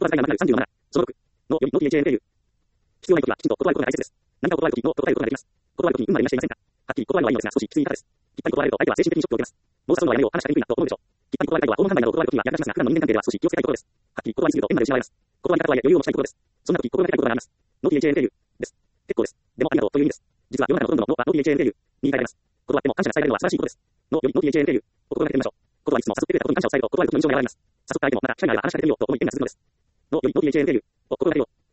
は使いがなくなる37。その6。の、より、の THAMKU。必要ないときは、きちんと断ることが大切です。何かを断るときの断ることができます。断るときに運までいらっしゃいませんか？はっきり断るのはいいのですが、少しきつい言い方です。きっぱり断ると相手は精神的にショックを受けます。もうさんのはやめよう、話しかけにくいなと思うでしょう。きっぱり断る態度は訪問販売などを断るときには役立ちますが、普段の人間関係では少し気をつけたいところです。はっきり断りすぎると縁まで失われます。断り方とはいえ余裕を持ちたいところです。そんなとき心がけたいことがあります。の THAMKU です。結構です。でもありがとうという意味です。実は世の中のほとんどののはの THAMKU に言い換えられます。断っても感謝が伝えられるのは素晴らしいことです。の THAMKU を心がけてみましょう。断りつつも誘ってくれたことに感謝を伝えると断ることの印象が現れます。誘った相手もまた機会があれば話しかけてみようと思い手には続くのです。の THAMKU を心がけよう。